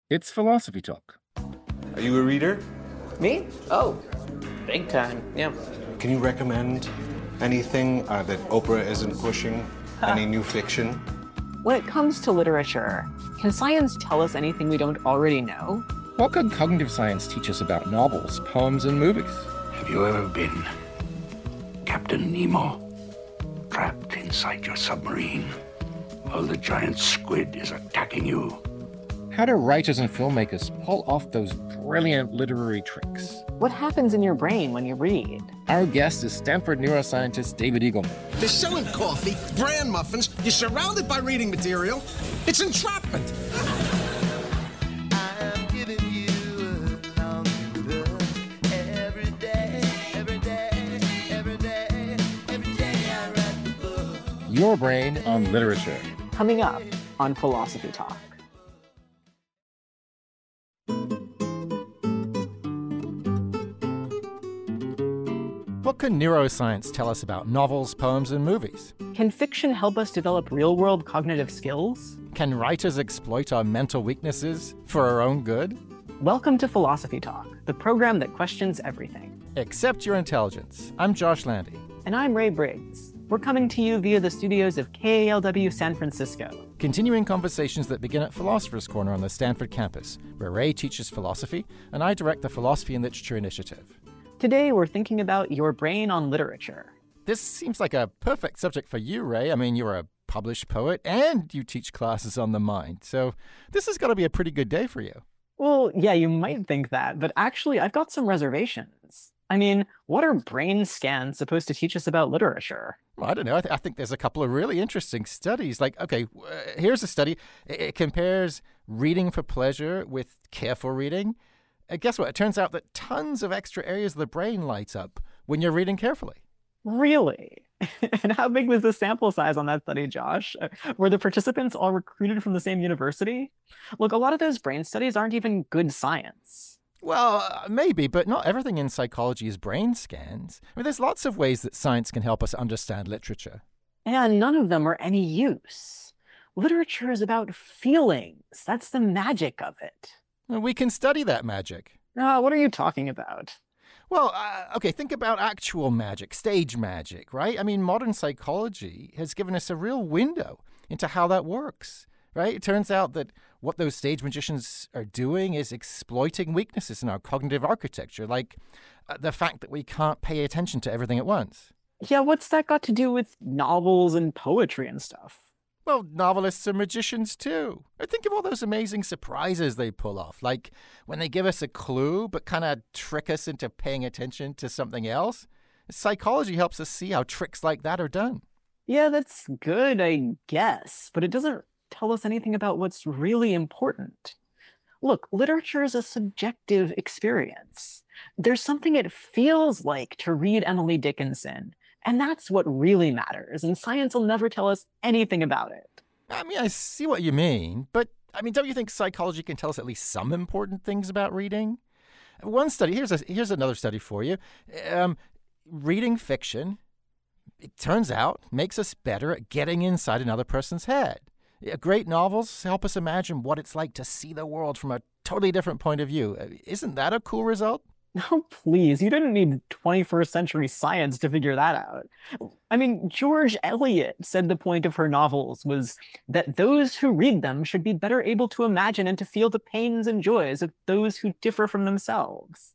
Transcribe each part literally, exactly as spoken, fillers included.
It's Philosophy Talk. Are you a reader? Me? Oh, big time, yeah. Can you recommend anything uh, that Oprah isn't pushing? Any new fiction? When it comes to literature, can science tell us anything we don't already know? What could cognitive science teach us about novels, poems, and movies? Have you ever been Captain Nemo, trapped inside your submarine while the giant squid is attacking you? How do writers and filmmakers pull off those brilliant literary tricks? What happens in your brain when you read? Our guest is Stanford neuroscientist David Eagleman. They're selling coffee, bran muffins, you're surrounded by reading material. It's entrapment. I'm giving you a long look every day, every day, every day, every day I write the book. Your Brain on Literature. Coming up on Philosophy Talk. What can neuroscience tell us about novels, poems, and movies? Can fiction help us develop real-world cognitive skills? Can writers exploit our mental weaknesses for our own good? Welcome to Philosophy Talk, the program that questions everything. Except your intelligence. I'm Josh Landy. And I'm Ray Briggs. We're coming to you via the studios of K A L W San Francisco. Continuing conversations that begin at Philosopher's Corner on the Stanford campus, where Ray teaches philosophy and I direct the Philosophy and Literature Initiative. Today, we're thinking about your brain on literature. This seems like a perfect subject for you, Ray. I mean, you're a published poet and you teach classes on the mind. So this has got to be a pretty good day for you. Well, yeah, you might think that, but actually, I've got some reservations. I mean, what are brain scans supposed to teach us about literature? Well, I don't know. I, th- I think there's a couple of really interesting studies. Like, okay, uh, here's a study. It, it compares reading for pleasure with careful reading. Uh, guess what? It turns out that tons of extra areas of the brain lights up when you're reading carefully. Really? And how big was the sample size on that study, Josh? Uh, Were the participants all recruited from the same university? Look, a lot of those brain studies aren't even good science. Well, uh, maybe, but not everything in psychology is brain scans. I mean, there's lots of ways that science can help us understand literature. And none of them are any use. Literature is about feelings. That's the magic of it. And we can study that magic. Ah, what are you talking about? Well, uh, okay, think about actual magic, stage magic, right? I mean, modern psychology has given us a real window into how that works, right? It turns out that what those stage magicians are doing is exploiting weaknesses in our cognitive architecture, like uh, the fact that we can't pay attention to everything at once. Yeah, what's that got to do with novels and poetry and stuff? Well, novelists are magicians too. I think of all those amazing surprises they pull off, like when they give us a clue but kind of trick us into paying attention to something else. Psychology helps us see how tricks like that are done. Yeah, that's good, I guess, but it doesn't tell us anything about what's really important. Look, literature is a subjective experience. There's something it feels like to read Emily Dickinson. And that's what really matters, and science will never tell us anything about it. I mean, I see what you mean, but, I mean, don't you think psychology can tell us at least some important things about reading? One study, here's a, here's another study for you. Um, reading fiction, it turns out, makes us better at getting inside another person's head. Great novels help us imagine what it's like to see the world from a totally different point of view. Isn't that a cool result? Oh, please, you didn't need twenty-first century science to figure that out. I mean, George Eliot said the point of her novels was that those who read them should be better able to imagine and to feel the pains and joys of those who differ from themselves.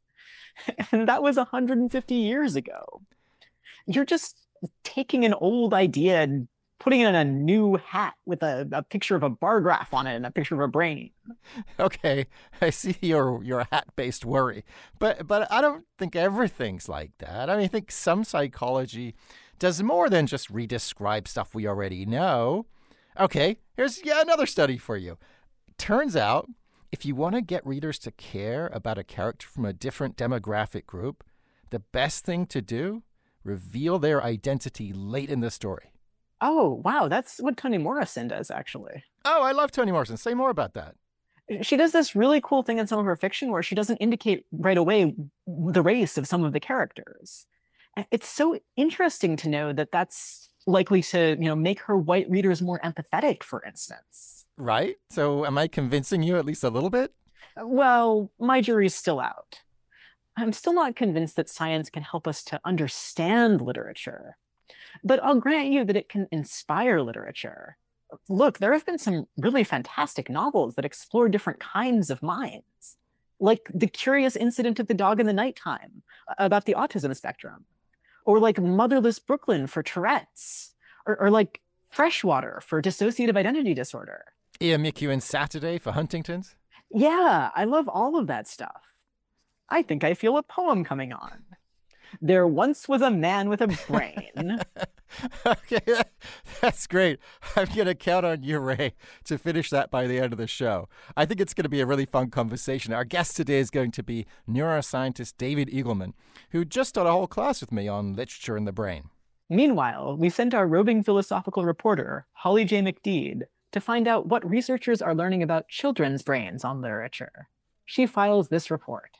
And that was one hundred fifty years ago. You're just taking an old idea and putting it in a new hat with a, a picture of a bar graph on it and a picture of a brain. Okay, I see your your hat-based worry. But but I don't think everything's like that. I mean, I think some psychology does more than just re-describe stuff we already know. Okay, here's yeah, another study for you. Turns out, if you want to get readers to care about a character from a different demographic group, the best thing to do, reveal their identity late in the story. Oh, wow, that's what Toni Morrison does, actually. Oh, I love Toni Morrison. Say more about that. She does this really cool thing in some of her fiction where she doesn't indicate right away the race of some of the characters. It's so interesting to know that that's likely to, you know, make her white readers more empathetic, for instance. Right? So am I convincing you at least a little bit? Well, my jury's still out. I'm still not convinced that science can help us to understand literature, but I'll grant you that it can inspire literature. Look, there have been some really fantastic novels that explore different kinds of minds, like The Curious Incident of the Dog in the Nighttime, about the autism spectrum, or like Motherless Brooklyn for Tourette's, or, or like Freshwater for dissociative identity disorder. Ian McEwan Saturday for Huntington's? Yeah, I love all of that stuff. I think I feel a poem coming on. There once was a man with a brain. Okay, that, that's great. I'm going to count on you, Ray, to finish that by the end of the show. I think it's going to be a really fun conversation. Our guest today is going to be neuroscientist David Eagleman, who just taught a whole class with me on literature and the brain. Meanwhile, we sent our roving philosophical reporter, Holly J. McDede, to find out what researchers are learning about children's brains on literature. She files this report.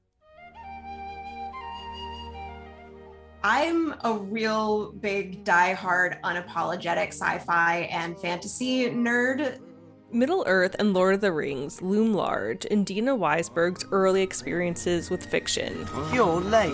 I'm a real big, die-hard, unapologetic sci-fi and fantasy nerd. Middle-earth and Lord of the Rings loom large in Dina Weisberg's early experiences with fiction. You're late.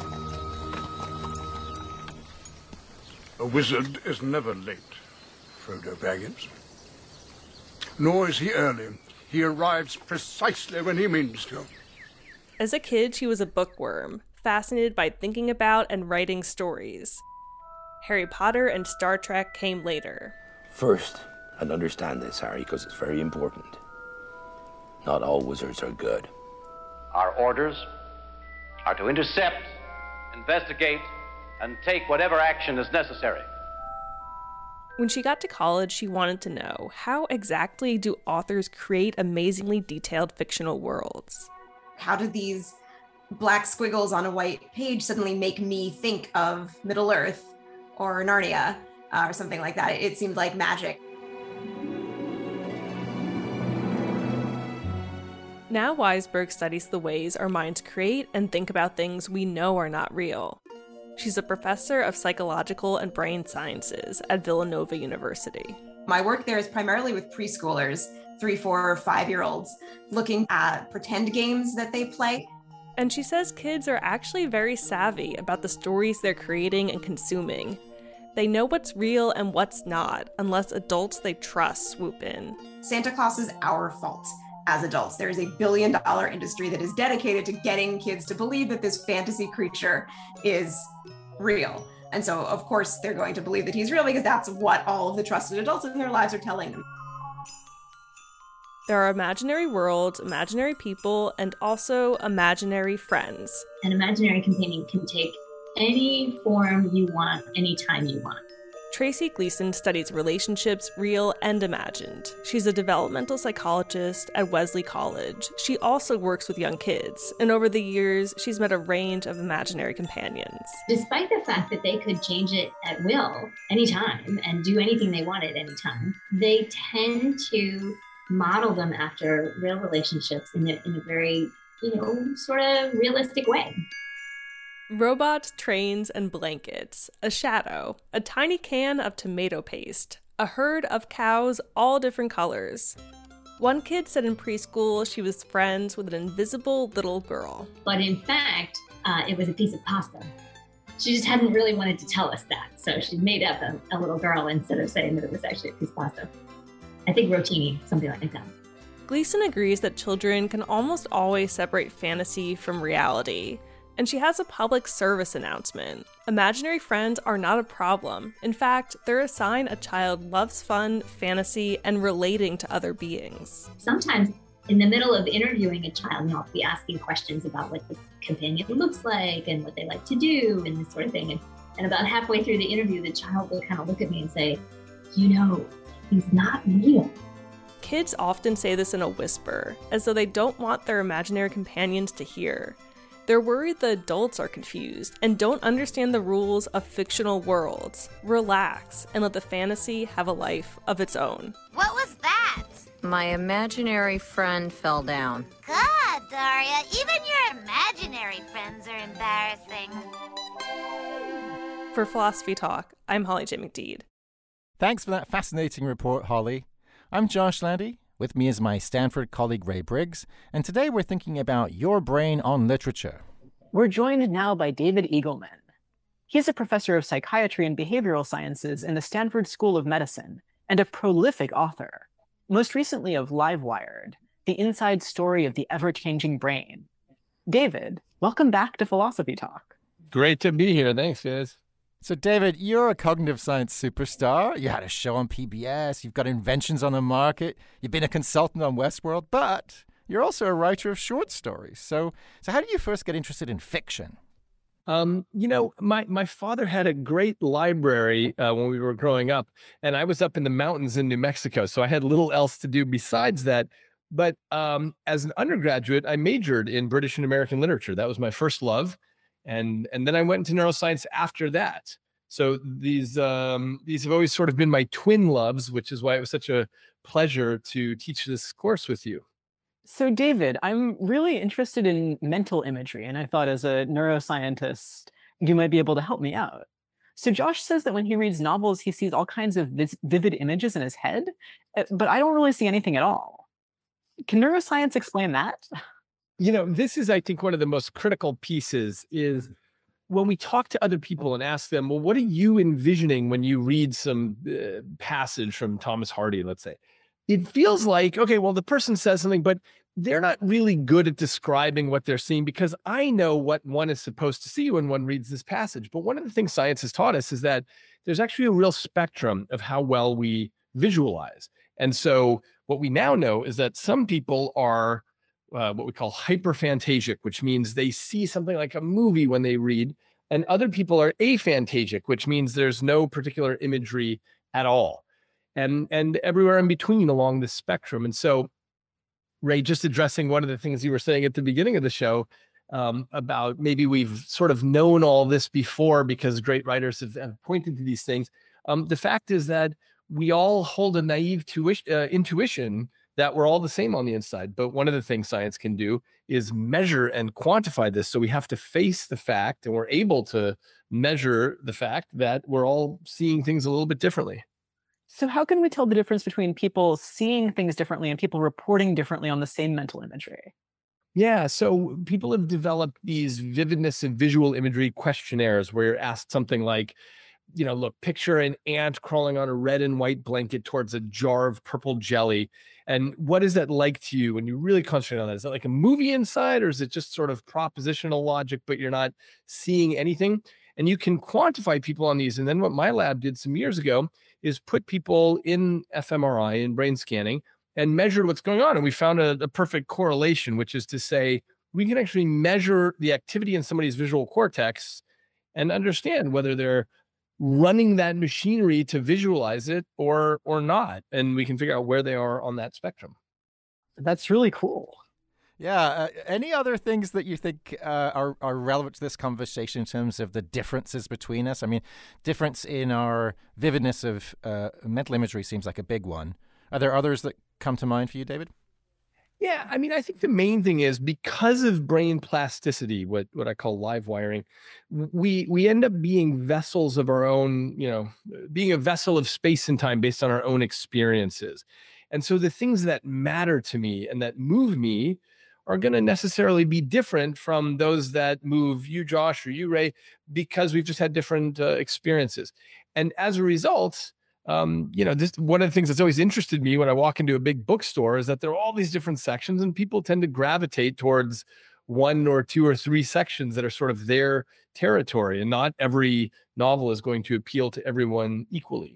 A wizard is never late, Frodo Baggins. Nor is he early. He arrives precisely when he means to. As a kid, she was a bookworm, fascinated by thinking about and writing stories. Harry Potter and Star Trek came later. First, and understand this, Harry, because it's very important. Not all wizards are good. Our orders are to intercept, investigate, and take whatever action is necessary. When she got to college, she wanted to know, how exactly do authors create amazingly detailed fictional worlds? How do these black squiggles on a white page suddenly make me think of Middle-earth or Narnia uh, or something like that? It seemed like magic. Now Weisberg studies the ways our minds create and think about things we know are not real. She's a professor of psychological and brain sciences at Villanova University. My work there is primarily with preschoolers, three, four, five-year-olds, looking at pretend games that they play. And she says kids are actually very savvy about the stories they're creating and consuming. They know what's real and what's not, unless adults they trust swoop in. Santa Claus is our fault as adults. There is a billion dollar industry that is dedicated to getting kids to believe that this fantasy creature is real. And so, of course, they're going to believe that he's real because that's what all of the trusted adults in their lives are telling them. There are imaginary worlds, imaginary people, and also imaginary friends. An imaginary companion can take any form you want, anytime you want. Tracy Gleason studies relationships, real and imagined. She's a developmental psychologist at Wesley College. She also works with young kids, and over the years, she's met a range of imaginary companions. Despite the fact that they could change it at will, anytime, and do anything they wanted anytime, they tend to model them after real relationships in a, in a very, you know, sort of realistic way. Robots, trains, and blankets, a shadow, a tiny can of tomato paste, a herd of cows, all different colors. One kid said in preschool she was friends with an invisible little girl. But in fact, uh, it was a piece of pasta. She just hadn't really wanted to tell us that, so she made up a, a little girl instead of saying that it was actually a piece of pasta. I think rotini, something like that. Gleason agrees that children can almost always separate fantasy from reality, and she has a public service announcement. Imaginary friends are not a problem. In fact, they're a sign a child loves fun, fantasy, and relating to other beings. Sometimes in the middle of interviewing a child, you know, I'll be asking questions about what the companion looks like and what they like to do and this sort of thing. And, and about halfway through the interview, the child will kind of look at me and say, you know, he's not real. Kids often say this in a whisper, as though they don't want their imaginary companions to hear. They're worried the adults are confused and don't understand the rules of fictional worlds. Relax and let the fantasy have a life of its own. What was that? My imaginary friend fell down. God, Daria, even your imaginary friends are embarrassing. For Philosophy Talk, I'm Holly J. McDede. Thanks for that fascinating report, Holly. I'm Josh Landy. With me is my Stanford colleague Ray Briggs, and today we're thinking about your brain on literature. We're joined now by David Eagleman. He's a professor of psychiatry and behavioral sciences in the Stanford School of Medicine and a prolific author, most recently of Livewired, the inside story of the ever-changing brain. David, welcome back to Philosophy Talk. Great to be here. Thanks, guys. So, David, you're a cognitive science superstar. You had a show on P B S. You've got inventions on the market. You've been a consultant on Westworld, but you're also a writer of short stories. So, so how did you first get interested in fiction? Um, you know, my, my father had a great library uh, when we were growing up, and I was up in the mountains in New Mexico, so I had little else to do besides that. But um, as an undergraduate, I majored in British and American literature. That was my first love. And and then I went into neuroscience after that. So these um, these have always sort of been my twin loves, which is why it was such a pleasure to teach this course with you. So, David, I'm really interested in mental imagery, and I thought as a neuroscientist, you might be able to help me out. So Josh says that when he reads novels, he sees all kinds of vis- vivid images in his head, but I don't really see anything at all. Can neuroscience explain that? You know, this is, I think, one of the most critical pieces is when we talk to other people and ask them, well, what are you envisioning when you read some uh, passage from Thomas Hardy, let's say? It feels like, okay, well, the person says something, but they're not really good at describing what they're seeing because I know what one is supposed to see when one reads this passage. But one of the things science has taught us is that there's actually a real spectrum of how well we visualize. And so what we now know is that some people are Uh, what we call hyperphantasic, which means they see something like a movie when they read, and other people are aphantasic, which means there's no particular imagery at all, and and everywhere in between along this spectrum. And so, Ray, just addressing one of the things you were saying at the beginning of the show um, about maybe we've sort of known all this before because great writers have, have pointed to these things. Um, the fact is that we all hold a naive tuition, uh, intuition that we're all the same on the inside. But one of the things science can do is measure and quantify this. So we have to face the fact, and we're able to measure the fact that we're all seeing things a little bit differently. So how can we tell the difference between people seeing things differently and people reporting differently on the same mental imagery? Yeah, so people have developed these vividness and visual imagery questionnaires where you're asked something like, you know, look, picture an ant crawling on a red and white blanket towards a jar of purple jelly. And what is that like to you when you really concentrate on that? Is that like a movie inside, or is it just sort of propositional logic, but you're not seeing anything? And you can quantify people on these. And then what my lab did some years ago is put people in fMRI, in brain scanning, and measured what's going on. And we found a, a perfect correlation, which is to say, we can actually measure the activity in somebody's visual cortex and understand whether they're running that machinery to visualize it or or not, and we can figure out where they are on that spectrum. That's really cool. Yeah. Uh, any other things that you think uh, are are relevant to this conversation in terms of the differences between us? I mean, difference in our vividness of uh, mental imagery seems like a big one. Are there others that come to mind for you, David? Yeah, I mean, I think the main thing is because of brain plasticity, what what I call live wiring, we we end up being vessels of our own, you know, being a vessel of space and time based on our own experiences. And so the things that matter to me and that move me are going to necessarily be different from those that move you, Josh, or you, Ray, because we've just had different uh, experiences. And as a result, Um, you know, this one of the things that's always interested me when I walk into a big bookstore is that there are all these different sections, and people tend to gravitate towards one or two or three sections that are sort of their territory, and not every novel is going to appeal to everyone equally.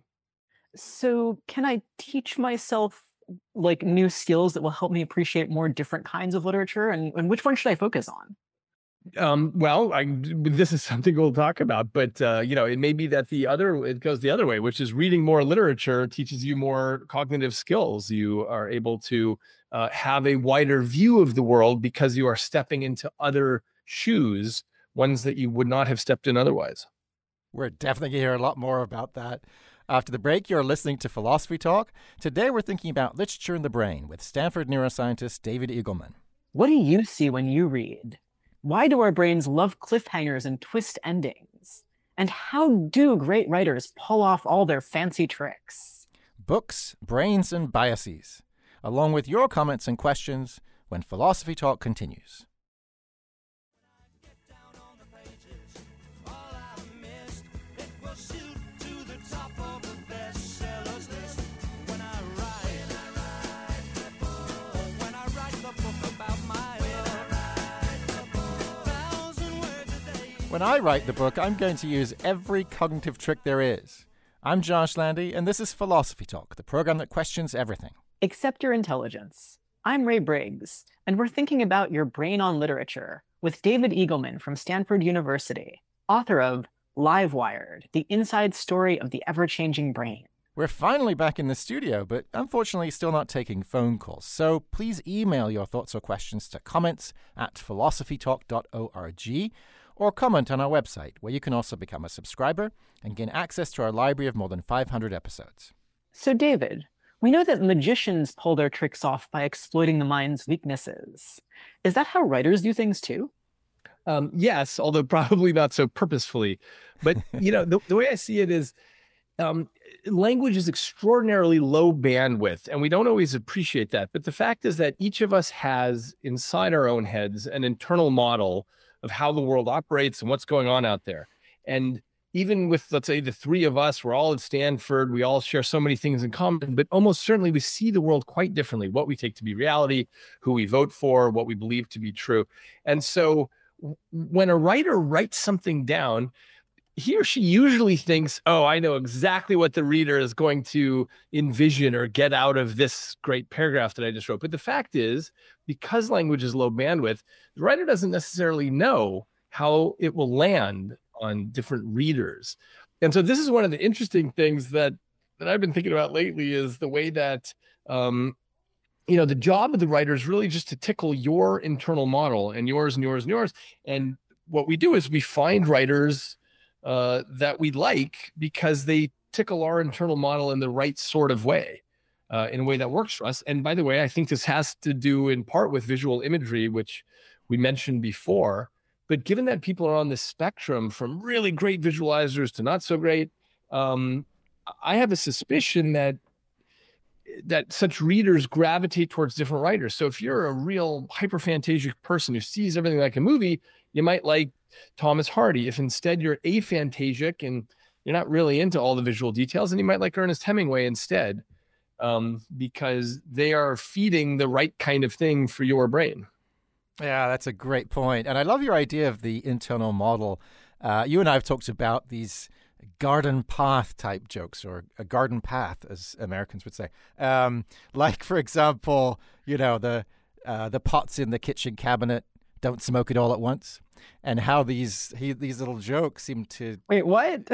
So can I teach myself like new skills that will help me appreciate more different kinds of literature, and, and which one should I focus on? Um, well, I, this is something we'll talk about, but, uh, you know, it may be that the other, it goes the other way, which is reading more literature teaches you more cognitive skills. You are able to uh, have a wider view of the world because you are stepping into other shoes, ones that you would not have stepped in otherwise. We're definitely going to hear a lot more about that. After the break, you're listening to Philosophy Talk. Today, we're thinking about literature in the brain with Stanford neuroscientist David Eagleman. What do you see when you read? Why do our brains love cliffhangers and twist endings? And how do great writers pull off all their fancy tricks? Books, brains, and biases. along with your comments and questions when Philosophy Talk continues. When I write the book, I'm going to use every cognitive trick there is. I'm Josh Landy, and this is Philosophy Talk, the program that questions everything. Except your intelligence. I'm Ray Briggs, and we're thinking about your brain on literature with David Eagleman from Stanford University, author of Live Wired, the inside story of the ever-changing brain. We're finally back in the studio, but unfortunately still not taking phone calls. So please email your thoughts or questions to comments at philosophy talk dot org, or comment on our website, where you can also become a subscriber and gain access to our library of more than five hundred episodes. So, David, we know that magicians pull their tricks off by exploiting the mind's weaknesses. Is that how writers do things too? Um, yes, although probably not so purposefully. But, you know, the, the way I see it is um, language is extraordinarily low bandwidth, and we don't always appreciate that. But the fact is that each of us has inside our own heads an internal model of how the world operates and what's going on out there. And even with, let's say, the three of us, we're all at Stanford, we all share so many things in common, but almost certainly we see the world quite differently, what we take to be reality, who we vote for, what we believe to be true. And so when a writer writes something down, he or she usually thinks, oh, I know exactly what the reader is going to envision or get out of this great paragraph that I just wrote. But the fact is, because language is low bandwidth, the writer doesn't necessarily know how it will land on different readers. And so this is one of the interesting things that, that I've been thinking about lately, is the way that, um, you know, the job of the writer is really just to tickle your internal model, and yours and yours and yours. And what we do is we find writers uh, that we like because they tickle our internal model in the right sort of way, uh, in a way that works for us. And by the way, I think this has to do in part with visual imagery, which we mentioned before. But given that people are on the spectrum from really great visualizers to not so great, um, I have a suspicion that that such readers gravitate towards different writers. So if you're a real hyperphantasic person who sees everything like a movie, you might like Thomas Hardy. If instead you're aphantasic and you're not really into all the visual details, then you might like Ernest Hemingway instead, um, because they are feeding the right kind of thing for your brain. Yeah, that's a great point. And I love your idea of the internal model. Uh, you and I have talked about these garden path type jokes, or a garden path, as Americans would say. Um, like, for example, you know, the uh, the pots in the kitchen cabinet, don't smoke it all at once. And how these he, these little jokes seem to... Wait, what?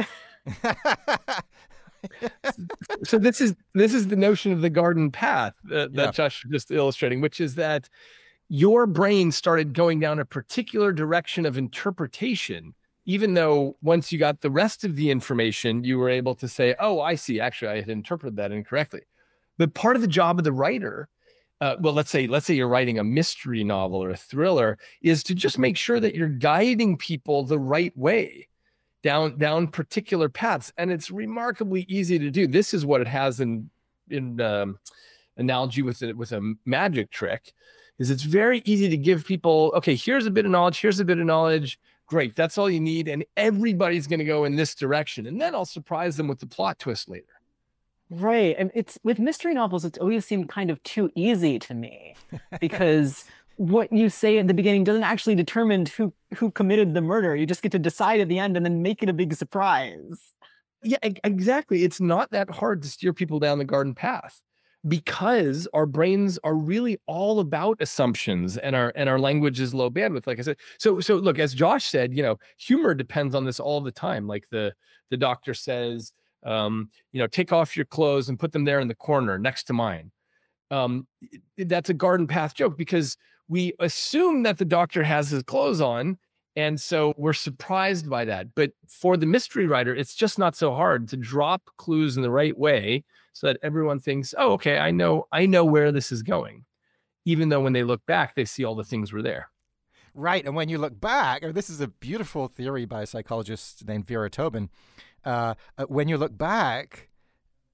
So this is this is the notion of the garden path that, that Yeah. Josh was just illustrating, which is that your brain started going down a particular direction of interpretation, even though once you got the rest of the information, you were able to say, oh, I see, actually, I had interpreted that incorrectly. But part of the job of the writer, uh, well, let's say, let's say you're writing a mystery novel or a thriller, is to just make sure that you're guiding people the right way down, down particular paths. And it's remarkably easy to do. This is what it has in, in um, analogy with it, with a magic trick. Is it's very easy to give people, okay, here's a bit of knowledge, here's a bit of knowledge, great, that's all you need, and everybody's going to go in this direction, and then I'll surprise them with the plot twist later. Right. And it's with mystery novels, it's always seemed kind of too easy to me, because what you say at the beginning doesn't actually determine who, who committed the murder. You just get to decide at the end and then make it a big surprise. Yeah, e- exactly. It's not that hard to steer people down the garden path, because our brains are really all about assumptions, and our and our language is low bandwidth, like I said. So so look, as Josh said, you know, humor depends on this all the time. Like the the doctor says, um, you know, take off your clothes and put them there in the corner next to mine. Um, that's a garden path joke, because we assume that the doctor has his clothes on, and so we're surprised by that. But for the mystery writer, it's just not so hard to drop clues in the right way, so that everyone thinks, oh, okay, I know, I know where this is going, even though when they look back, they see all the things were there. Right. And when you look back, or this is a beautiful theory by a psychologist named Vera Tobin, uh, uh, when you look back,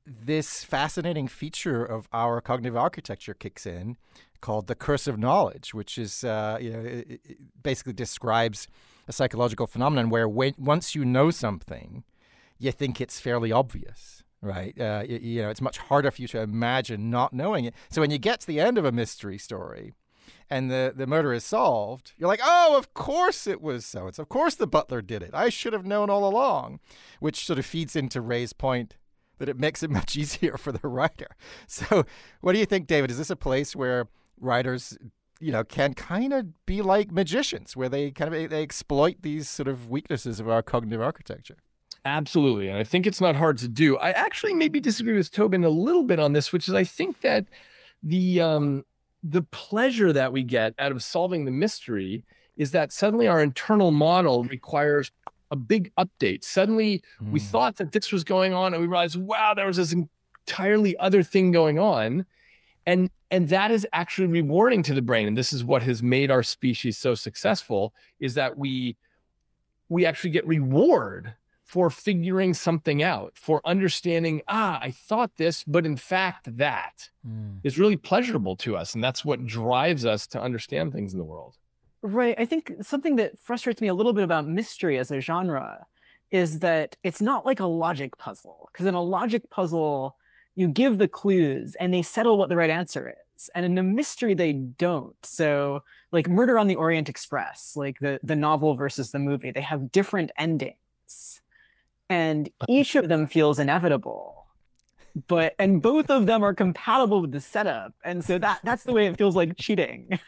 this fascinating feature of our cognitive architecture kicks in called the curse of knowledge, which is, uh, you know, it, it basically describes a psychological phenomenon where when, once you know something, you think it's fairly obvious, right? Uh, you, you know, it's much harder for you to imagine not knowing it. So when you get to the end of a mystery story and the, the murder is solved, you're like, oh, of course it was so-and-so. Of course the butler did it. I should have known all along, which sort of feeds into Ray's point that it makes it much easier for the writer. So what do you think, David? Is this a place where writers, you know, can kind of be like magicians, where they kind of they exploit these sort of weaknesses of our cognitive architecture? Absolutely. And I think it's not hard to do. I actually maybe disagree with Tobin a little bit on this, which is I think that the um, the pleasure that we get out of solving the mystery is that suddenly our internal model requires a big update. Suddenly mm. we thought that this was going on and we realized, wow, there was this entirely other thing going on. And and that is actually rewarding to the brain. And this is what has made our species so successful, is that we we actually get reward for figuring something out, for understanding, ah, I thought this, but in fact that mm. is really pleasurable to us. And that's what drives us to understand things in the world. Right. I think something that frustrates me a little bit about mystery as a genre is that it's not like a logic puzzle. Because in a logic puzzle, you give the clues and they settle what the right answer is. And in a mystery, they don't. So like Murder on the Orient Express, like the, the novel versus the movie, they have different endings. And each of them feels inevitable. But and both of them are compatible with the setup. And so that that's the way it feels like cheating.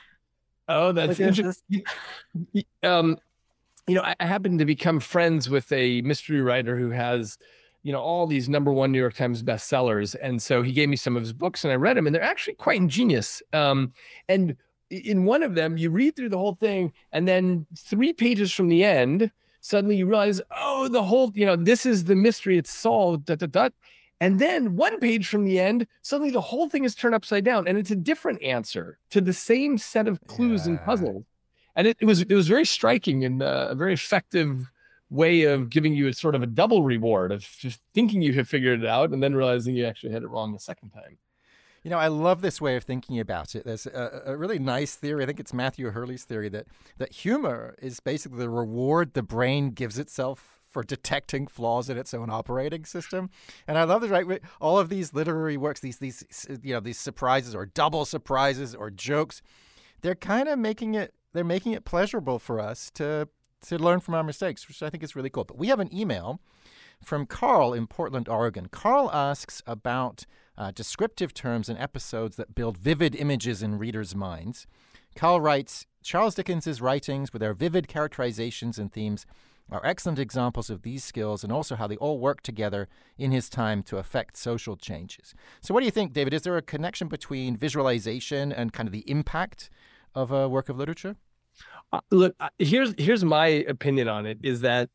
Oh, that's Like, interesting. Um, you know, I, I happen to become friends with a mystery writer who has, you know, all these number one New York Times bestsellers. And so he gave me some of his books and I read them and they're actually quite ingenious. Um, and in one of them, you read through the whole thing and then three pages from the end, suddenly you realize, oh, the whole, you know, this is the mystery, it's solved, da, da, da. And then one page from the end, suddenly the whole thing is turned upside down and it's a different answer to the same set of clues yeah. and puzzles. And it, it was it was very striking and uh, a very effective way of giving you a sort of a double reward of just thinking you had figured it out and then realizing you actually had it wrong the second time. You know, I love this way of thinking about it. There's a, a really nice theory. I think it's Matthew Hurley's theory that, that humor is basically the reward the brain gives itself for detecting flaws in its own operating system. And I love this, right? All of these literary works, these, these, you know, these surprises or double surprises or jokes, they're kind of making it, they're making it pleasurable for us to, to learn from our mistakes, which I think is really cool. But we have an email from Carl in Portland, Oregon. Carl asks about uh, descriptive terms in episodes that build vivid images in readers' minds. Carl writes, Charles Dickens's writings with their vivid characterizations and themes are excellent examples of these skills and also how they all work together in his time to affect social changes. So what do you think, David? Is there a connection between visualization and kind of the impact of a work of literature? Uh, look, uh, here's here's my opinion on it, is that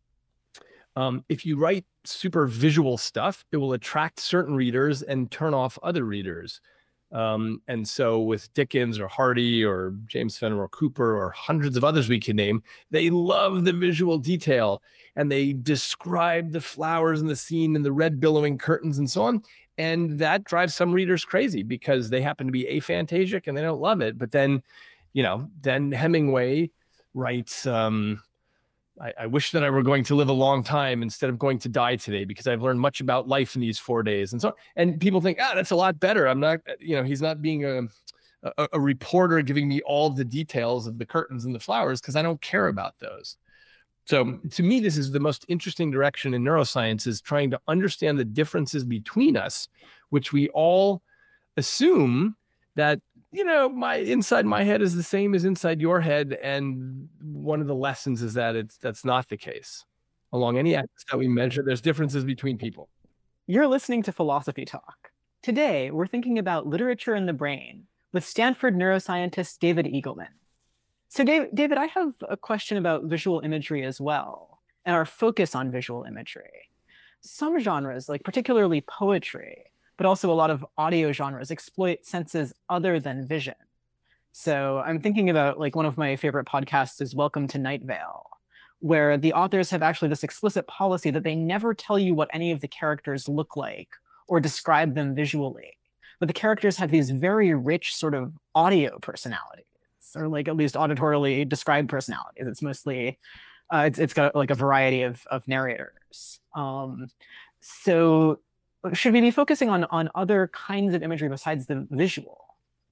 um, if you write super visual stuff, it will attract certain readers and turn off other readers. Um, and so with Dickens or Hardy or James Fenimore Cooper or hundreds of others we can name, they love the visual detail and they describe the flowers in the scene and the red billowing curtains and so on. And that drives some readers crazy because they happen to be aphantasic and they don't love it. But then, you know, then Hemingway writes, um, I, I wish that I were going to live a long time instead of going to die today because I've learned much about life in these four days. And so, and people think, ah, that's a lot better. I'm not, you know, he's not being a, a, a reporter giving me all the details of the curtains and the flowers because I don't care about those. So to me, this is the most interesting direction in neuroscience, is trying to understand the differences between us, which we all assume that, you know, my inside my head is the same as inside your head. And one of the lessons is that it's that's not the case. Along any axis that we measure, there's differences between people. You're listening to Philosophy Talk. Today, we're thinking about literature and the brain with Stanford neuroscientist David Eagleman. So Dave, David, I have a question about visual imagery as well, and our focus on visual imagery. Some genres, like particularly poetry, but also a lot of audio genres, exploit senses other than vision. So I'm thinking about, like, one of my favorite podcasts is Welcome to Night Vale, where the authors have actually this explicit policy that they never tell you what any of the characters look like or describe them visually. But the characters have these very rich sort of audio personalities, or like at least auditorily described personalities. It's mostly, uh, it's, it's got like a variety of, of narrators. Um, so should we be focusing on, on other kinds of imagery besides the visual?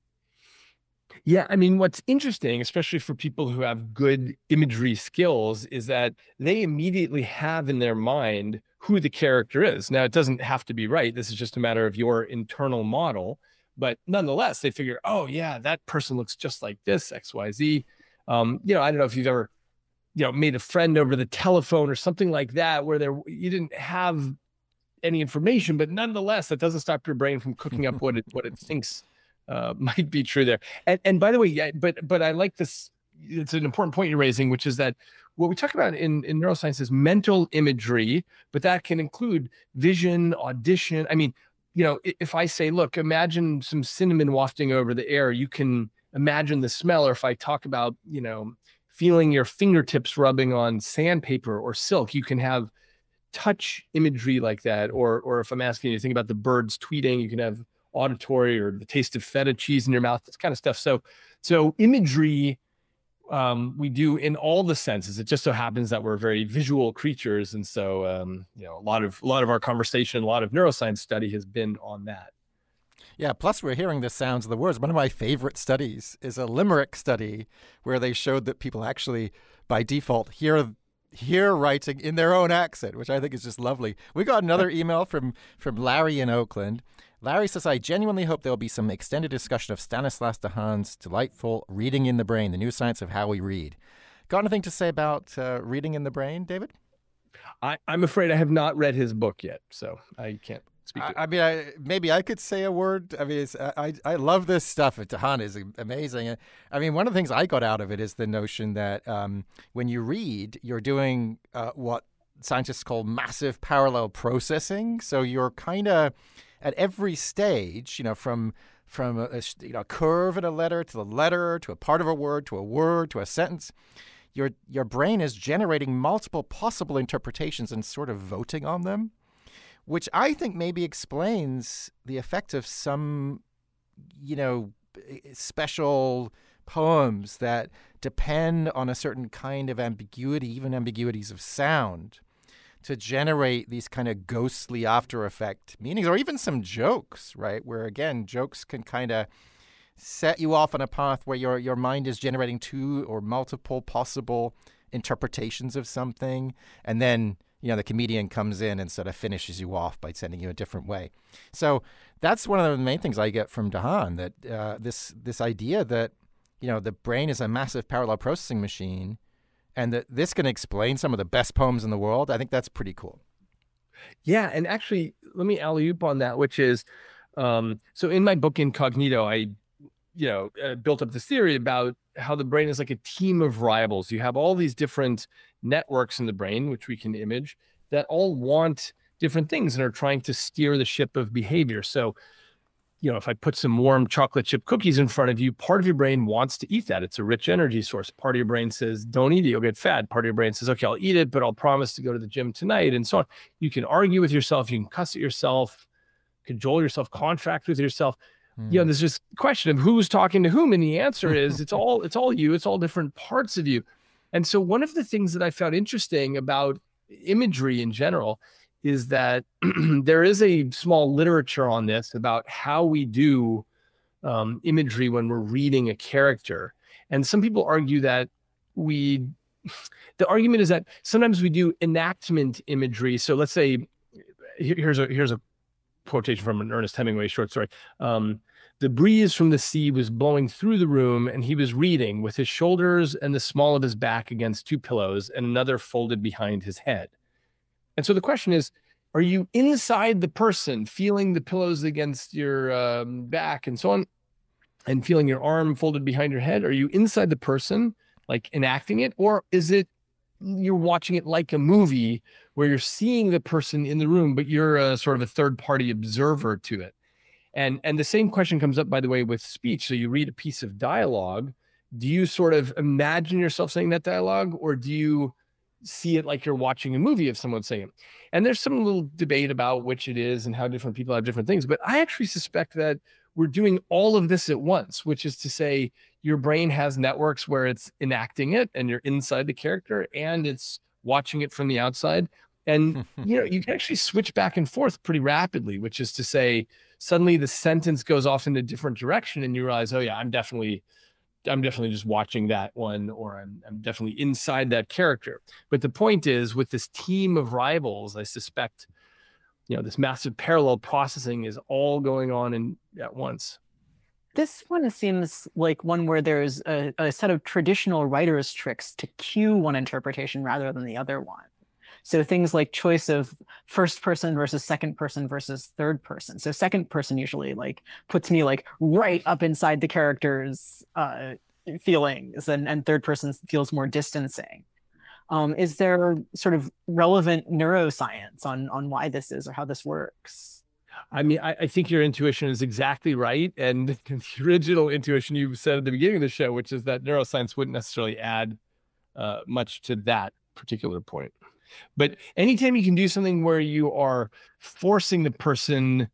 Yeah, I mean, what's interesting, especially for people who have good imagery skills, is that they immediately have in their mind who the character is. Now, it doesn't have to be right. This is just a matter of your internal model. But nonetheless, they figure, oh, yeah, that person looks just like this, X, Y, Z. Um, you know, I don't know if you've ever, you know, made a friend over the telephone or something like that, where there you didn't have any information, but nonetheless, that doesn't stop your brain from cooking up what it what it thinks Uh, might be true there. And, and by the way, yeah, but but I like this. It's an important point you're raising, which is that what we talk about in, in neuroscience is mental imagery, but that can include vision, audition. I mean, you know, if I say, look, imagine some cinnamon wafting over the air, you can imagine the smell. Or if I talk about, you know, feeling your fingertips rubbing on sandpaper or silk, you can have touch imagery like that. Or or if I'm asking you to think about the birds tweeting, you can have auditory or the taste of feta cheese in your mouth, this kind of stuff. So, so imagery um, we do in all the senses. It just so happens that we're very visual creatures, and so um, you know, a lot of a lot of our conversation, a lot of neuroscience study has been on that. Yeah, plus we're hearing the sounds of the words. One of my favorite studies is a Limerick study where they showed that people actually, by default, hear hear writing in their own accent, which I think is just lovely. We got another email from from Larry in Oakland. Larry says, I genuinely hope there will be some extended discussion of Stanislas Dehaene's delightful Reading in the Brain, the new science of how we read. Got anything to say about uh, Reading in the Brain, David? I, I'm afraid I have not read his book yet, so I can't speak to it. I, I mean, I, maybe I could say a word. I mean, it's, I, I love this stuff. Dehaene is amazing. I mean, one of the things I got out of it is the notion that um, when you read, you're doing uh, what scientists call massive parallel processing. So you're kind of at every stage, you know, from from a, a you know, curve in a letter to the letter to a part of a word to a word to a sentence, your your brain is generating multiple possible interpretations and sort of voting on them, which I think maybe explains the effect of some, you know, special poems that depend on a certain kind of ambiguity, even ambiguities of sound, to generate these kind of ghostly after effect meanings, or even some jokes, right? Where again, jokes can kind of set you off on a path where your your mind is generating two or multiple possible interpretations of something, and then, you know, the comedian comes in and sort of finishes you off by sending you a different way. So that's one of the main things I get from Dehaene, that uh, this this idea that, you know, the brain is a massive parallel processing machine, and that this can explain some of the best poems in the world. I think that's pretty cool. Yeah, and actually, let me alley-oop on that, which is, um, so in my book Incognito, I, you know, uh, built up this theory about how the brain is like a team of rivals. You have all these different networks in the brain, which we can image, that all want different things and are trying to steer the ship of behavior. So, you know, if I put some warm chocolate chip cookies in front of you, part of your brain wants to eat that. It's a rich energy source. Part of your brain says, don't eat it, you'll get fat. Part of your brain says, okay, I'll eat it, but I'll promise to go to the gym tonight, and so on. You can argue with yourself. You can cuss at yourself, cajole yourself, contract with yourself. Mm. You know, there's this question of who's talking to whom, and the answer is it's all it's all you. It's all different parts of you. And so one of the things that I found interesting about imagery in general is that there is a small literature on this about how we do um, imagery when we're reading a character. And some people argue that we, the argument is that sometimes we do enactment imagery. So let's say, here's a, here's a quotation from an Ernest Hemingway short story. Um, the breeze from the sea was blowing through the room, and he was reading with his shoulders and the small of his back against two pillows and another folded behind his head. And so the question is, are you inside the person, feeling the pillows against your um, back and so on, and feeling your arm folded behind your head? Are you inside the person, like enacting it? Or is it you're watching it like a movie where you're seeing the person in the room, but you're a, sort of a third-party observer to it? And, and the same question comes up, by the way, with speech. So you read a piece of dialogue. Do you sort of imagine yourself saying that dialogue, or do you see it like you're watching a movie if someone's saying it. And there's some little debate about which it is and how different people have different things. But I actually suspect that we're doing all of this at once, which is to say your brain has networks where it's enacting it and you're inside the character and it's watching it from the outside. And, you know, you can actually switch back and forth pretty rapidly, which is to say suddenly the sentence goes off in a different direction and you realize, oh yeah, I'm definitely, I'm definitely just watching that one, or I'm, I'm definitely inside that character. But the point is, with this team of rivals, I suspect, you know, this massive parallel processing is all going on in at once. This one seems like one where there's a, a set of traditional writer's tricks to cue one interpretation rather than the other one. So things like choice of first person versus second person versus third person. So second person usually like puts me like right up inside the character's uh, feelings, and, and third person feels more distancing. Um, is there sort of relevant neuroscience on, on why this is or how this works? I mean, I, I think your intuition is exactly right. And the original intuition you said at the beginning of the show, which is that neuroscience wouldn't necessarily add uh, much to that particular point. But anytime you can do something where you are forcing the person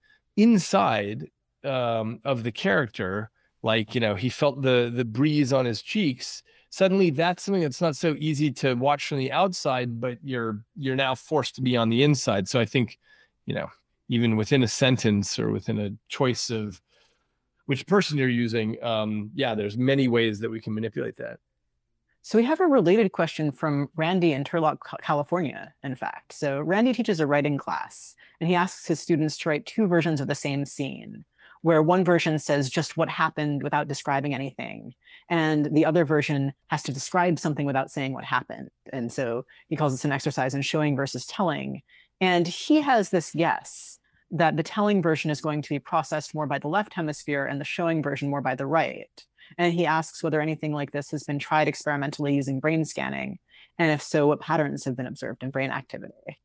inside um, of the character, like, you know, he felt the the breeze on his cheeks, suddenly that's something that's not so easy to watch from the outside, but you're you're now forced to be on the inside. So I think, you know, even within a sentence or within a choice of which person you're using, um, yeah, there's many ways that we can manipulate that. So we have a related question from Randy in Turlock, California, in fact. So Randy teaches a writing class, and he asks his students to write two versions of the same scene, where one version says just what happened without describing anything, and the other version has to describe something without saying what happened. And so he calls this an exercise in showing versus telling. And he has this guess that the telling version is going to be processed more by the left hemisphere and the showing version more by the right. And he asks whether anything like this has been tried experimentally using brain scanning, and if so, what patterns have been observed in brain activity.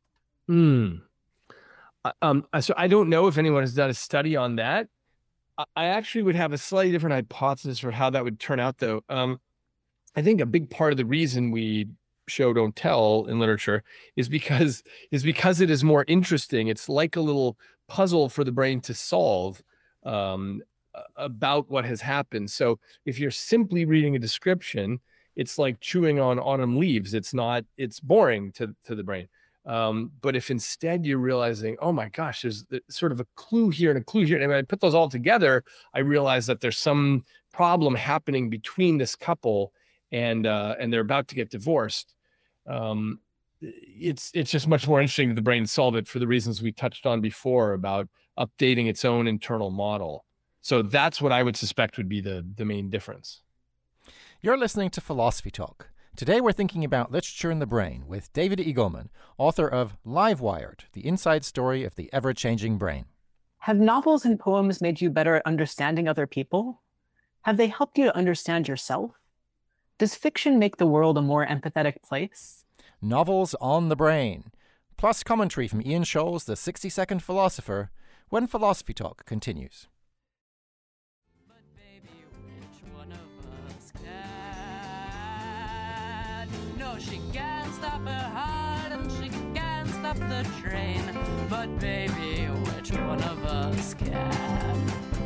Hmm. Um, so I don't know if anyone has done a study on that. I actually would have a slightly different hypothesis for how that would turn out, though. Um, I think a big part of the reason we show don't tell in literature is because is because it is more interesting. It's like a little puzzle for the brain to solve. Um, about what has happened. So if you're simply reading a description, it's like chewing on autumn leaves. It's not, it's boring to, to the brain. Um, but if instead you're realizing, oh my gosh, there's sort of a clue here and a clue here, and when I put those all together, I realize that there's some problem happening between this couple and, uh, and they're about to get divorced. Um, it's, it's just much more interesting to the brain solve it for the reasons we touched on before about updating its own internal model. So that's what I would suspect would be the, the main difference. You're listening to Philosophy Talk. Today we're thinking about literature in the brain with David Eagleman, author of Live Wired, the inside story of the ever-changing brain. Have novels and poems made you better at understanding other people? Have they helped you to understand yourself? Does fiction make the world a more empathetic place? Novels on the brain, plus commentary from Ian Scholes, the sixty-second philosopher, when Philosophy Talk continues. She can't stop her heart and she can't stop the train. But baby, which one of us can?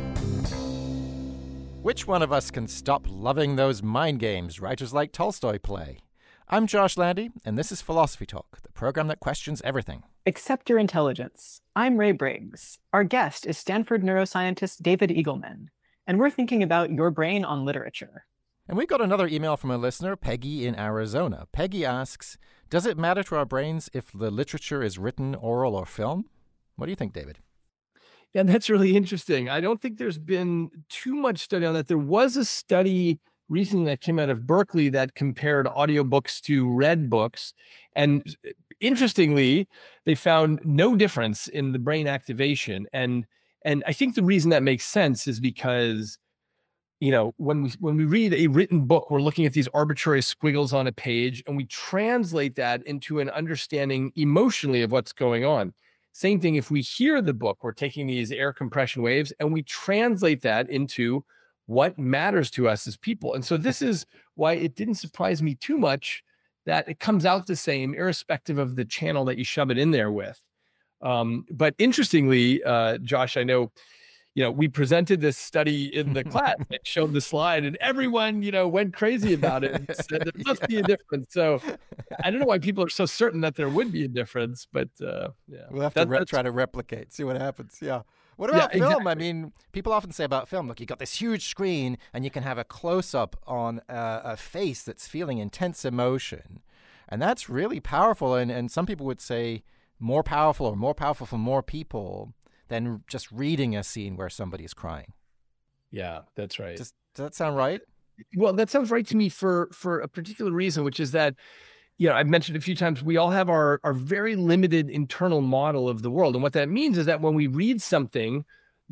Which one of us can stop loving those mind games writers like Tolstoy play? I'm Josh Landy, and this is Philosophy Talk, the program that questions everything. Accept your intelligence. I'm Ray Briggs. Our guest is Stanford neuroscientist David Eagleman, and we're thinking about your brain on literature. And we got another email from a listener, Peggy in Arizona. Peggy asks, does it matter to our brains if the literature is written, oral, or film? What do you think, David? Yeah, that's really interesting. I don't think there's been too much study on that. There was a study recently that came out of Berkeley that compared audiobooks to read books. And interestingly, they found no difference in the brain activation. And, and I think the reason that makes sense is because you know, when we when we read a written book, we're looking at these arbitrary squiggles on a page, and we translate that into an understanding emotionally of what's going on. Same thing if we hear the book, we're taking these air compression waves, and we translate that into what matters to us as people. And so this is why it didn't surprise me too much that it comes out the same, irrespective of the channel that you shove it in there with. Um, but interestingly, uh, Josh, I know, you know, we presented this study in the class and showed the slide, and everyone, you know, went crazy about it and said there must be a difference. So I don't know why people are so certain that there would be a difference, but uh, yeah, we'll have that, to re- try to replicate, see what happens. Yeah. What Yeah, about film? exactly. I mean, people often say about film, look, you got this huge screen and you can have a close-up on a, a face that's feeling intense emotion. And that's really powerful. And, and some people would say more powerful or more powerful for more people than just reading a scene where somebody's crying. Yeah, that's right. Does, does that sound right? Well, that sounds right to me for for a particular reason, which is that, you know, I've mentioned a few times, we all have our, our very limited internal model of the world. And what that means is that when we read something,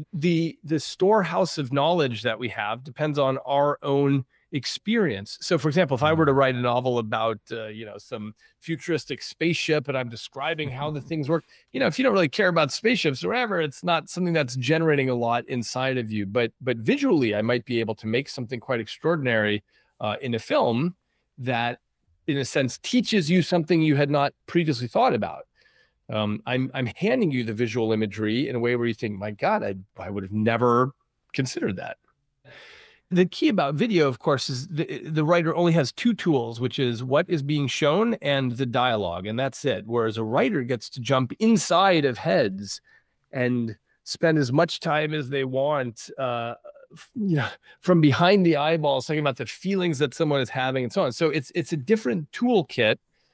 the the storehouse of knowledge that we have depends on our own experience. So, for example, if I were to write a novel about, uh, you know, some futuristic spaceship and I'm describing how the things work, you know, if you don't really care about spaceships or whatever, it's not something that's generating a lot inside of you. But but visually, I might be able to make something quite extraordinary uh, in a film that, in a sense, teaches you something you had not previously thought about. Um, I'm I'm handing you the visual imagery in a way where you think, my God, I I would have never considered that. The key about video, of course, is the, the writer only has two tools, which is what is being shown and the dialogue, and that's it. Whereas a writer gets to jump inside of heads and spend as much time as they want, uh, you know, from behind the eyeballs, talking about the feelings that someone is having and so on. So it's it's a different toolkit,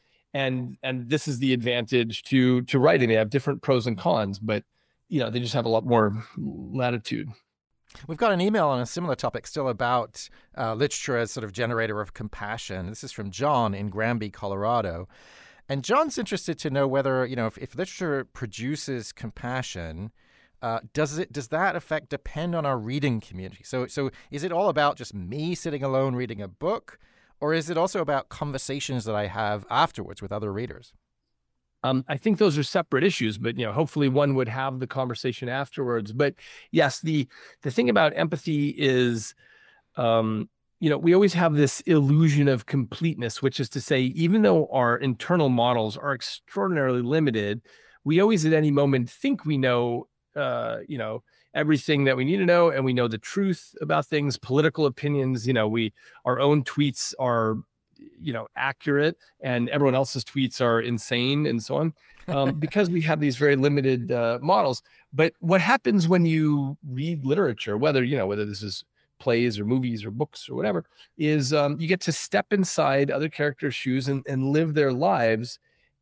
and and this is the advantage to to writing. They have different pros and cons, but you know, they just have a lot more latitude. We've got an email on a similar topic still about uh, literature as sort of generator of compassion. This is from John in Granby, Colorado. And John's interested to know whether, you know, if, if literature produces compassion, uh, does it does that effect depend on our reading community? So, so is it all about just me sitting alone reading a book, or is it also about conversations that I have afterwards with other readers? Um, I think those are separate issues, but you know, hopefully one would have the conversation afterwards. But yes, the the thing about empathy is, um, you know, we always have this illusion of completeness, which is to say, even though our internal models are extraordinarily limited, we always at any moment think we know, uh, you know, everything that we need to know, and we know the truth about things, political opinions. You know, we our own tweets are, you know, accurate, and everyone else's tweets are insane and so on, um, because we have these very limited uh, models. But what happens when you read literature, whether, you know, whether this is plays or movies or books or whatever, is um, you get to step inside other characters' shoes and, and live their lives.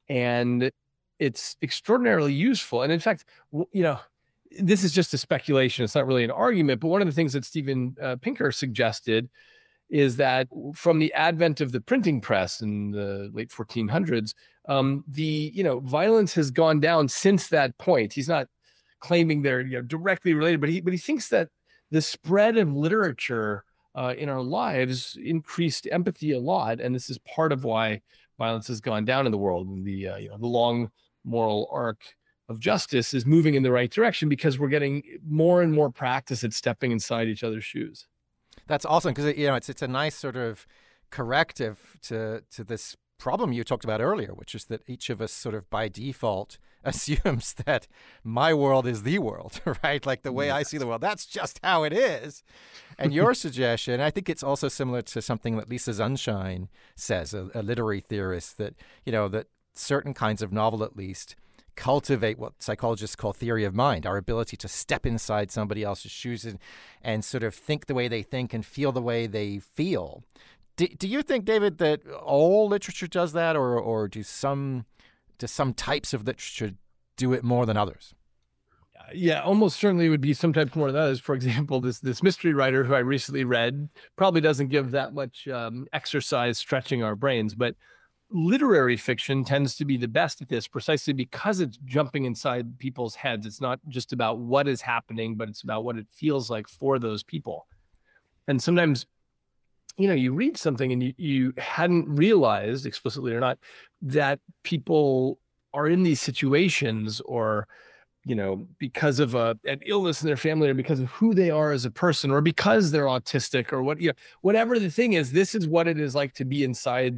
And it's extraordinarily useful. And in fact, you know, this is just a speculation. It's not really an argument, but one of the things that Steven uh, Pinker suggested is that from the advent of the printing press in the late fourteen hundreds, um, the, you know, violence has gone down since that point. He's not claiming they're, you know, directly related, but he, but he thinks that the spread of literature uh, in our lives increased empathy a lot. And this is part of why violence has gone down in the world. And the, uh, you know, the long moral arc of justice is moving in the right direction because we're getting more and more practice at stepping inside each other's shoes. That's awesome, because, you know, it's it's a nice sort of corrective to to this problem you talked about earlier, which is that each of us sort of by default assumes that my world is the world, right? Like the way yes. I see the world, that's just how it is. And your suggestion, I think it's also similar to something that Lisa Sunshine says, a, a literary theorist, that, you know, that certain kinds of novel, at least, cultivate what psychologists call theory of mind, our ability to step inside somebody else's shoes and, and sort of think the way they think and feel the way they feel. Do, do you think, David, that all literature does that, or or do some do some types of literature do it more than others? Yeah, almost certainly it would be sometimes more than others. For example, this this mystery writer who I recently read probably doesn't give that much um, exercise stretching our brains, but literary fiction tends to be the best at this precisely because it's jumping inside people's heads. It's not just about what is happening, but it's about what it feels like for those people. And sometimes, you know, you read something and you, you hadn't realized, explicitly or not, that people are in these situations, or, you know, because of a, an illness in their family, or because of who they are as a person, or because they're autistic, or what, you know, whatever the thing is, this is what it is like to be inside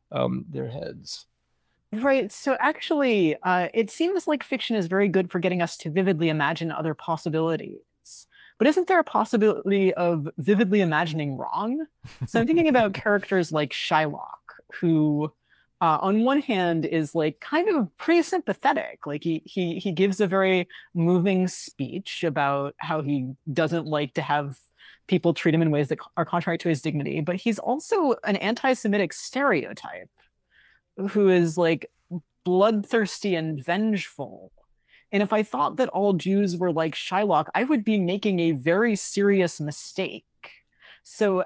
um, their heads. Right. So actually, uh, it seems like fiction is very good for getting us to vividly imagine other possibilities. But isn't there a possibility of vividly imagining wrong? So I'm thinking about characters like Shylock, who, uh, on one hand, is like kind of pretty sympathetic. Like he he he gives a very moving speech about how he doesn't like to have people treat him in ways that are contrary to his dignity. But he's also an anti-Semitic stereotype who is like bloodthirsty and vengeful. And if I thought that all Jews were like Shylock, I would be making a very serious mistake. So,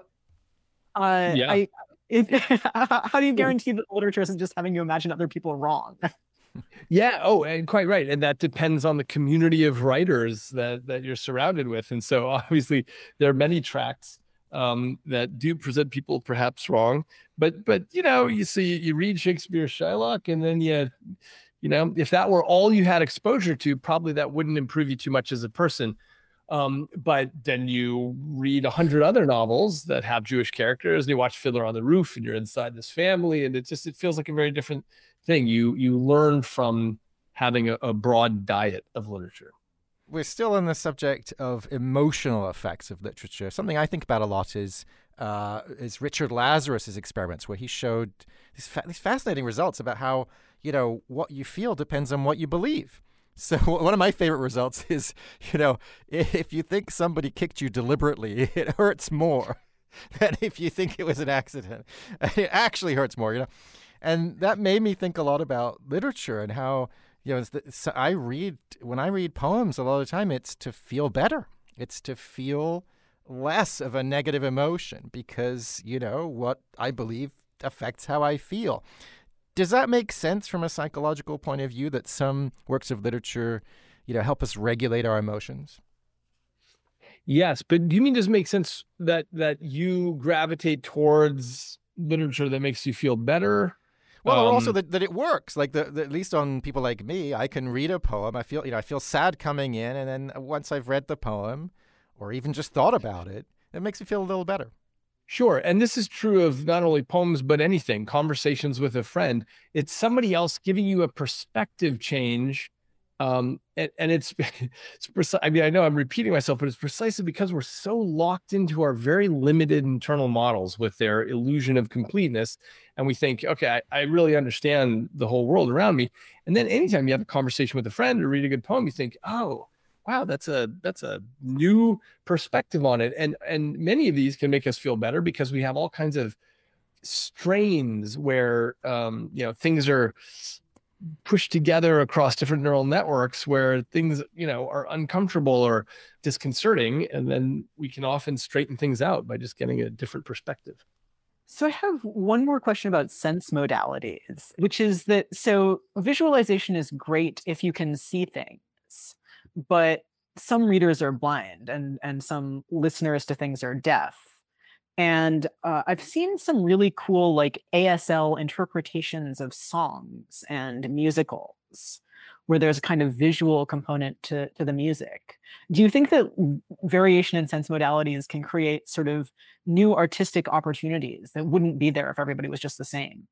uh, Yeah. I, it, how do you guarantee that literature isn't just having you imagine other people wrong? Yeah. Oh, and quite right. And that depends on the community of writers that, that you're surrounded with. And so obviously there are many tracks um, that do present people perhaps wrong, but, but, you know, you see, you read Shakespeare's Shylock, and then you, you know, if that were all you had exposure to, probably that wouldn't improve you too much as a person. Um, but then you read a hundred other novels that have Jewish characters, and you watch Fiddler on the Roof, and you're inside this family, and it just, it feels like a very different thing. You, you learn from having a, a broad diet of literature. We're still on the subject of emotional effects of literature. Something I think about a lot is uh, is Richard Lazarus's experiments, where he showed these, fa- these fascinating results about how, you know, what you feel depends on what you believe. So one of my favorite results is, you know, if you think somebody kicked you deliberately, it hurts more than if you think it was an accident. It actually hurts more, you know. And that made me think a lot about literature and how, you know, it's the, so I read, when I read poems, a lot of the time it's to feel better. It's to feel less of a negative emotion because, you know, what I believe affects how I feel. Does that make sense from a psychological point of view, that some works of literature, you know, help us regulate our emotions? Yes, but do you mean does it make sense that that you gravitate towards literature that makes you feel better? Well, Um, also that, that it works. Like the, the at least on people like me, I can read a poem. I feel you know I feel sad coming in, and then once I've read the poem, or even just thought about it, it makes me feel a little better. Sure. And this is true of not only poems, but anything, conversations with a friend. It's somebody else giving you a perspective change. Um, and, and it's, it's preci- I mean, I know I'm repeating myself, but it's precisely because we're so locked into our very limited internal models with their illusion of completeness. And we think, okay, I, I really understand the whole world around me. And then anytime you have a conversation with a friend or read a good poem, you think, oh, wow, that's a that's a new perspective on it. And and many of these can make us feel better because we have all kinds of strains where um, you know, things are pushed together across different neural networks where things, you know, are uncomfortable or disconcerting. And then we can often straighten things out by just getting a different perspective. So I have one more question about sense modalities, which is that, so visualization is great if you can see things, but some readers are blind and, and some listeners to things are deaf. And uh, I've seen some really cool like A S L interpretations of songs and musicals where there's a kind of visual component to, to the music. Do you think that variation in sense modalities can create sort of new artistic opportunities that wouldn't be there if everybody was just the same?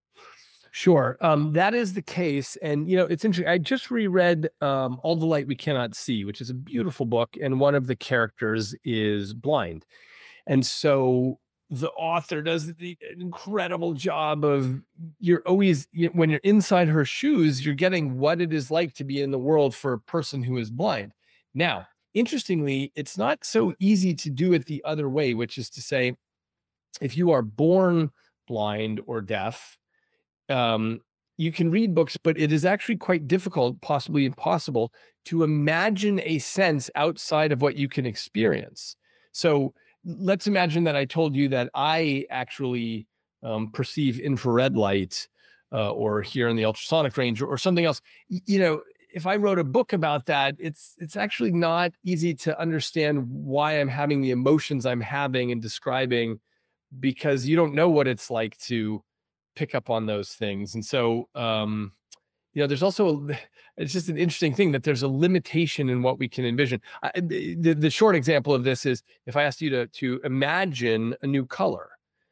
Sure. Um, that is the case. And, you know, it's interesting. I just reread um, All the Light We Cannot See, which is a beautiful book. And one of the characters is blind. And so the author does the incredible job of, you're always, when you're inside her shoes, you're getting what it is like to be in the world for a person who is blind. Now, interestingly, it's not so easy to do it the other way, which is to say, if you are born blind or deaf, um, you can read books, but it is actually quite difficult, possibly impossible, to imagine a sense outside of what you can experience. So let's imagine that I told you that I actually um, perceive infrared light uh, or hear in the ultrasonic range or, or something else. Y- you know, if I wrote a book about that, it's it's actually not easy to understand why I'm having the emotions I'm having and describing, because you don't know what it's like to pick up on those things. And so, um, you know, there's also, a, it's just an interesting thing that there's a limitation in what we can envision. I, the, the short example of this is if I asked you to, to imagine a new color,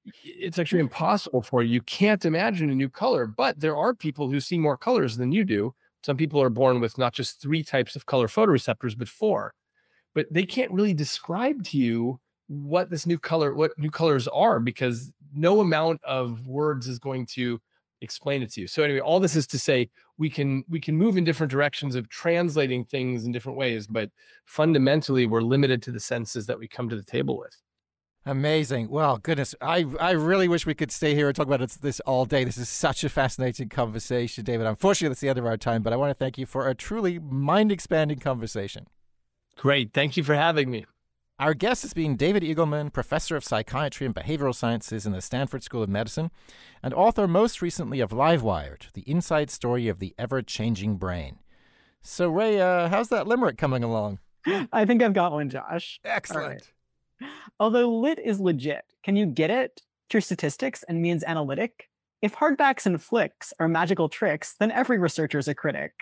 it's actually impossible for you. You can't imagine a new color, but there are people who see more colors than you do. Some people are born with not just three types of color photoreceptors, but four. But they can't really describe to you what this new color, what new colors are, because no amount of words is going to explain it to you. So anyway, all this is to say we can we can move in different directions of translating things in different ways, but fundamentally we're limited to the senses that we come to the table with. Amazing. Well, goodness, I, I really wish we could stay here and talk about it, this all day. This is such a fascinating conversation, David. Unfortunately, that's the end of our time, but I want to thank you for a truly mind-expanding conversation. Great. Thank you for having me. Our guest has been David Eagleman, professor of psychiatry and behavioral sciences in the Stanford School of Medicine, and author most recently of Livewired, the inside story of the ever-changing brain. So, Ray, uh, how's that limerick coming along? I think I've got one, Josh. Excellent. Although lit is legit, can you get it? True statistics and means analytic? If hardbacks and flicks are magical tricks, then every researcher's a critic.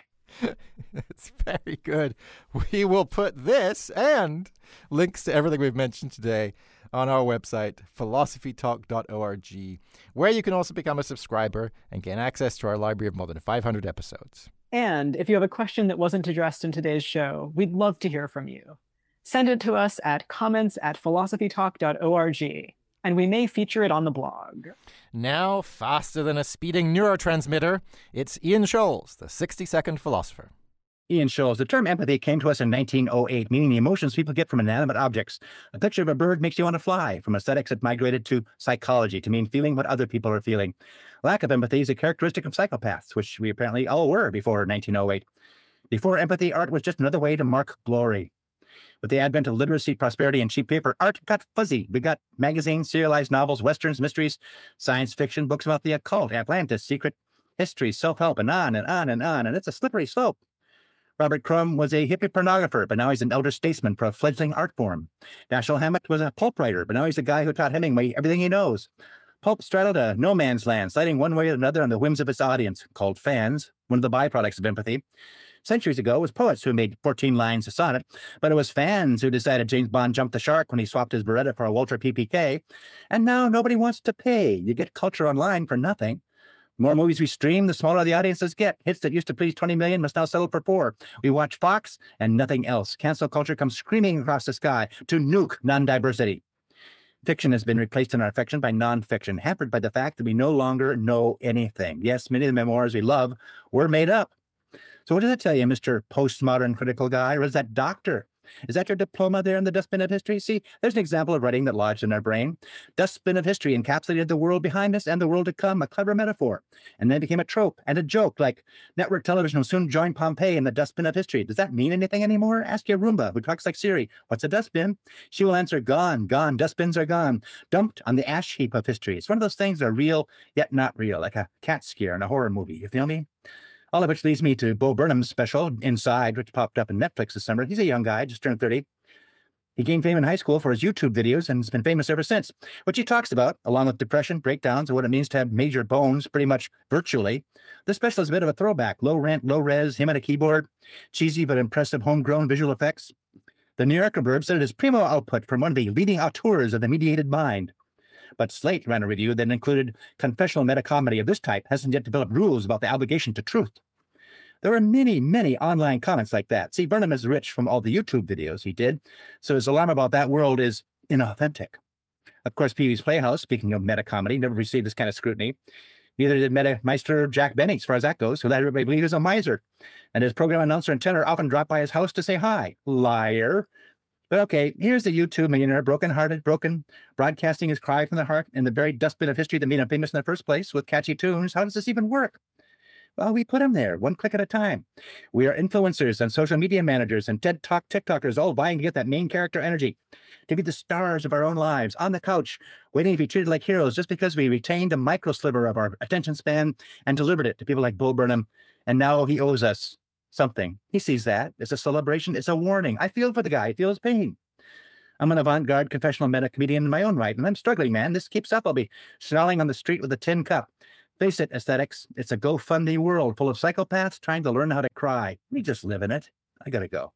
That's very good. We will put this and links to everything we've mentioned today on our website, philosophy talk dot org, where you can also become a subscriber and gain access to our library of more than five hundred episodes. And if you have a question that wasn't addressed in today's show, we'd love to hear from you. Send it to us at comments at philosophy talk dot org, and we may feature it on the blog. Now, faster than a speeding neurotransmitter, it's Ian Scholes, the sixty-second philosopher. Ian Scholes. The term empathy came to us in nineteen oh eight, meaning the emotions people get from inanimate objects. A picture of a bird makes you want to fly. From aesthetics, it migrated to psychology to mean feeling what other people are feeling. Lack of empathy is a characteristic of psychopaths, which we apparently all were before nineteen oh eight. Before empathy, art was just another way to mark glory. With the advent of literacy, prosperity, and cheap paper, art got fuzzy. We got magazines, serialized novels, westerns, mysteries, science fiction, books about the occult, Atlantis, secret history, self-help, and on and on and on. And it's a slippery slope. Robert Crumb was a hippie pornographer, but now he's an elder statesman for a fledgling art form. Dashiell Hammett was a pulp writer, but now he's the guy who taught Hemingway everything he knows. Pulp straddled a no man's land, sliding one way or another on the whims of its audience, called fans, one of the byproducts of empathy. Centuries ago, it was poets who made fourteen lines a sonnet, but it was fans who decided James Bond jumped the shark when he swapped his Beretta for a Walter P P K. And now nobody wants to pay. You get culture online for nothing. The more movies we stream, the smaller the audiences get. Hits that used to please twenty million must now settle for four. We watch Fox and nothing else. Cancel culture comes screaming across the sky to nuke non-diversity. Fiction has been replaced in our affection by non-fiction, hampered by the fact that we no longer know anything. Yes, many of the memoirs we love were made up. So what does it tell you, Mister Postmodern critical guy, or is that doctor? Is that your diploma there in the dustbin of history? See, there's an example of writing that lodged in our brain. Dustbin of history encapsulated the world behind us and the world to come, a clever metaphor. And then became a trope and a joke, like network television will soon join Pompeii in the dustbin of history. Does that mean anything anymore? Ask your Roomba, who talks like Siri. What's a dustbin? She will answer, gone, gone, dustbins are gone, dumped on the ash heap of history. It's one of those things that are real, yet not real, like a cat scare in a horror movie. You feel me? All of which leads me to Bo Burnham's special, Inside, which popped up in Netflix this summer. He's a young guy, just turned thirty. He gained fame in high school for his YouTube videos and has been famous ever since, which he talks about, along with depression, breakdowns, and what it means to have major bones, pretty much virtually. This special is a bit of a throwback. Low rent, low res, him at a keyboard, cheesy but impressive homegrown visual effects. The New Yorker blurb said it is primo output from one of the leading auteurs of the mediated mind. But Slate ran a review that included confessional metacomedy of this type hasn't yet developed rules about the obligation to truth. There are many, many online comments like that. See, Burnham is rich from all the YouTube videos he did, so his alarm about that world is inauthentic. Of course, Pee Wee's Playhouse, speaking of metacomedy, never received this kind of scrutiny. Neither did Meta Meister Jack Benny, as far as that goes, who let everybody believe he was a miser. And his program announcer and tenor often dropped by his house to say hi. Liar. But okay, here's the YouTube millionaire, broken-hearted, broken, broadcasting his cry from the heart in the very dustbin of history that made him famous in the first place with catchy tunes. How does this even work? Well, we put him there, one click at a time. We are influencers and social media managers and TED Talk TikTokers all vying to get that main character energy, to be the stars of our own lives, on the couch, waiting to be treated like heroes just because we retained a micro sliver of our attention span and delivered it to people like Bo Burnham, and now he owes us something. He sees that. It's a celebration. It's a warning. I feel for the guy. I feel his pain. I'm an avant-garde confessional meta comedian in my own right, and I'm struggling, man. This keeps up. I'll be snarling on the street with a tin cup. Face it, aesthetics, it's a GoFundMe world full of psychopaths trying to learn how to cry. We just live in it. I gotta go.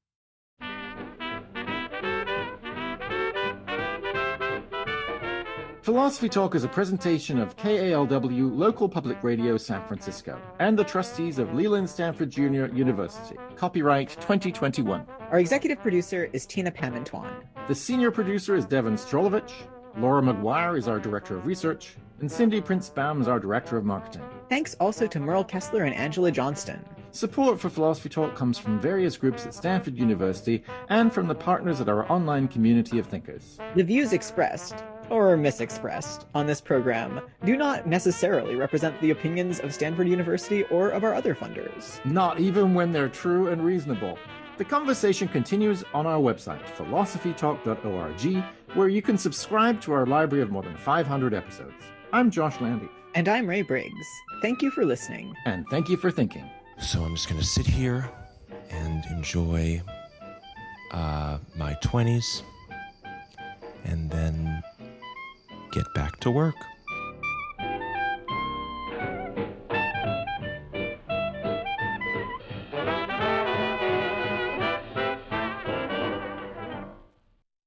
Philosophy Talk is a presentation of K A L W Local Public Radio San Francisco and the trustees of Leland Stanford Junior University. Copyright twenty twenty-one. Our executive producer is Tina Pamantuan. The senior producer is Devin Strolovich. Laura McGuire is our director of research. And Cindy Prince-Baum is our director of marketing. Thanks also to Merle Kessler and Angela Johnston. Support for Philosophy Talk comes from various groups at Stanford University and from the partners at our online community of thinkers. The views expressed, or misexpressed, on this program do not necessarily represent the opinions of Stanford University or of our other funders. Not even when they're true and reasonable. The conversation continues on our website, philosophy talk dot org, where you can subscribe to our library of more than five hundred episodes. I'm Josh Landy. And I'm Ray Briggs. Thank you for listening. And thank you for thinking. So I'm just going to sit here and enjoy uh, my twenties and then get back to work.